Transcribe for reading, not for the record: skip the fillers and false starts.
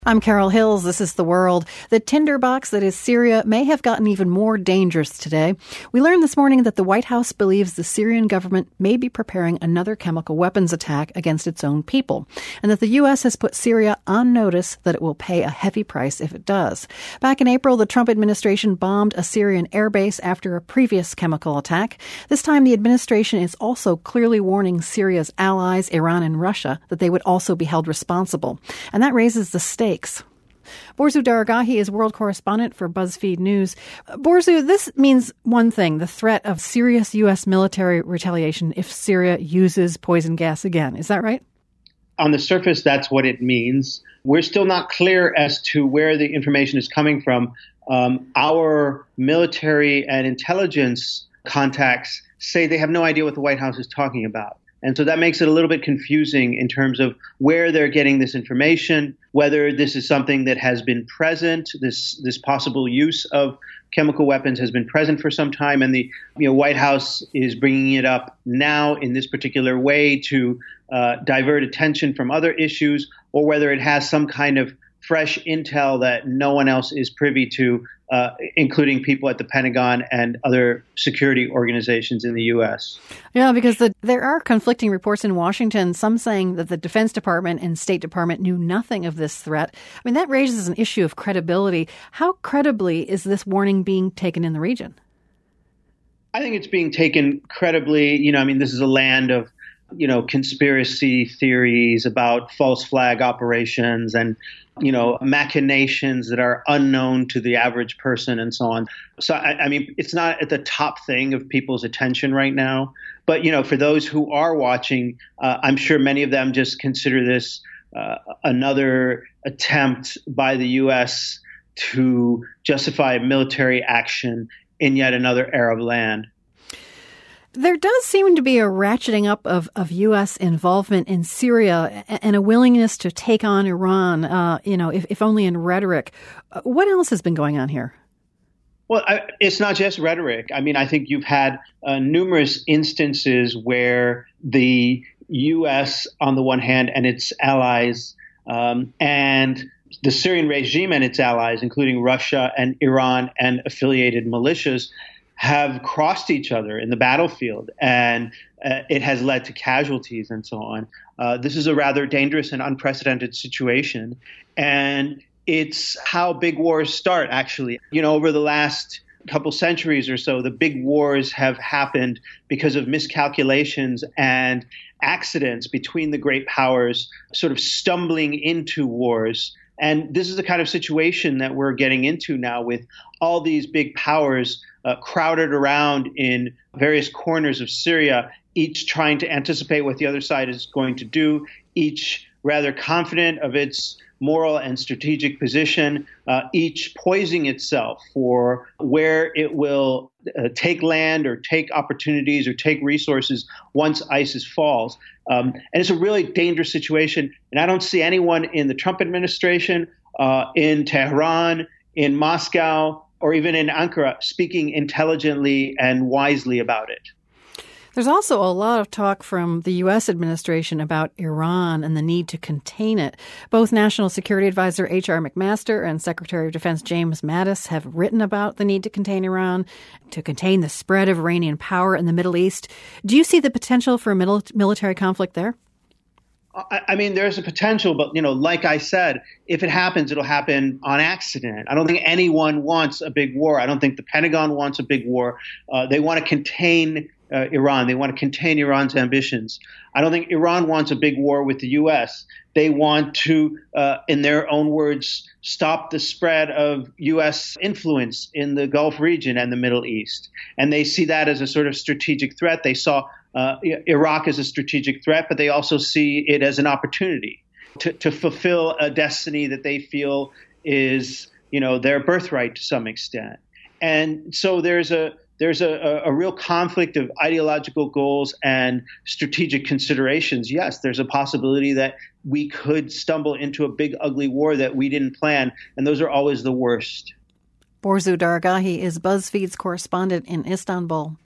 I'm Carol Hills. This is The World. The tinderbox that is Syria may have gotten even more dangerous today. We learned this morning that the White House believes the Syrian government may be preparing another chemical weapons attack against its own people, and that the U.S. has put Syria on notice that it will pay a heavy price if it does. Back in April, the Trump administration bombed a Syrian airbase after a previous chemical attack. This time, the administration is also clearly warning Syria's allies, Iran and Russia, that they would also be held responsible. And that raises the stakes. Borzu Daragahi is world correspondent for BuzzFeed News. Borzu, this means one thing, the threat of serious U.S. military retaliation if Syria uses poison gas again. Is that right? On the surface, that's what it means. We're still not clear as to where the information is coming from. Our military and intelligence contacts say they have no idea what the White House is talking about. And so that makes it a little bit confusing in terms of where they're getting this information, whether this is something that has been present, this possible use of chemical weapons has been present for some time, and the White House is bringing it up now in this particular way to divert attention from other issues, or whether it has some kind of fresh intel that no one else is privy to, including people at the Pentagon and other security organizations in the U.S. Yeah, because there are conflicting reports in Washington, some saying that the Defense Department and State Department knew nothing of this threat. I mean, that raises an issue of credibility. How credibly is this warning being taken in the region? I think it's being taken credibly. This is a land of conspiracy theories about false flag operations and, machinations that are unknown to the average person and so on. So, it's not at the top thing of people's attention right now. But, for those who are watching, I'm sure many of them just consider this another attempt by the U.S. to justify military action in yet another Arab land. There does seem to be a ratcheting up of U.S. involvement in Syria and a willingness to take on Iran, if only in rhetoric. What else has been going on here? Well, it's not just rhetoric. I think you've had numerous instances where the U.S. on the one hand and its allies and the Syrian regime and its allies, including Russia and Iran and affiliated militias, have crossed each other in the battlefield, and it has led to casualties and so on. This is a rather dangerous and unprecedented situation, and it's how big wars start, actually. Over the last couple centuries or so, the big wars have happened because of miscalculations and accidents between the great powers sort of stumbling into wars. And this is the kind of situation that we're getting into now with all these big powers crowded around in various corners of Syria, each trying to anticipate what the other side is going to do, each rather confident of its moral and strategic position, each poising itself for where it will take land or take opportunities or take resources once ISIS falls. And it's a really dangerous situation. And I don't see anyone in the Trump administration, in Tehran, in Moscow, or even in Ankara speaking intelligently and wisely about it. There's also a lot of talk from the U.S. administration about Iran and the need to contain it. Both National Security Advisor H.R. McMaster and Secretary of Defense James Mattis have written about the need to contain Iran, to contain the spread of Iranian power in the Middle East. Do you see the potential for a military conflict there? There's a potential, but, like I said, if it happens, it'll happen on accident. I don't think anyone wants a big war. I don't think the Pentagon wants a big war. They want to contain Iran. They want to contain Iran's ambitions. I don't think Iran wants a big war with the U.S. They want to, in their own words, stop the spread of U.S. influence in the Gulf region and the Middle East. And they see that as a sort of strategic threat. They saw Iraq as a strategic threat, but they also see it as an opportunity to fulfill a destiny that they feel is, their birthright to some extent. And so there's a real conflict of ideological goals and strategic considerations. Yes, there's a possibility that we could stumble into a big, ugly war that we didn't plan, and those are always the worst. Borzu Daragahi is BuzzFeed's correspondent in Istanbul.